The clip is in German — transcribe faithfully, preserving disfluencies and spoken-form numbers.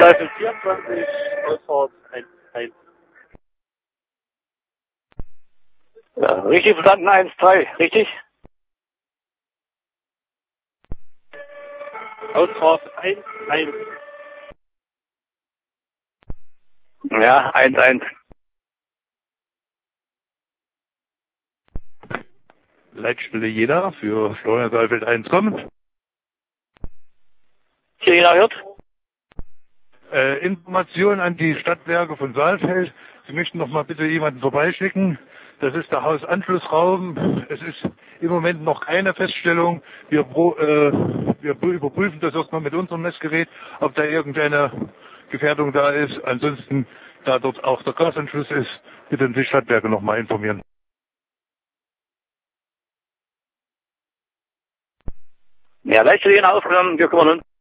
vierundzwanzig, Ausfahrt eins eins. Ja, richtig verstanden, eins drei, richtig? Ausfahrt eins eins. Ja, eins eins. Leitstelle Jena für Florian Saalfeld eins kommen. Hier Jena hört? Äh, Information an die Stadtwerke von Saalfeld. Sie möchten noch mal bitte jemanden vorbeischicken. Das ist der Hausanschlussraum. Es ist im Moment noch keine Feststellung. Wir, pro, äh, wir überprüfen das erstmal mit unserem Messgerät, ob da irgendeine Gefährdung da ist. Ansonsten, da dort auch der Gasanschluss ist, bitte die Stadtwerke noch mal informieren. Ja, Leitstelle Jena aufgenommen, wir kümmern uns.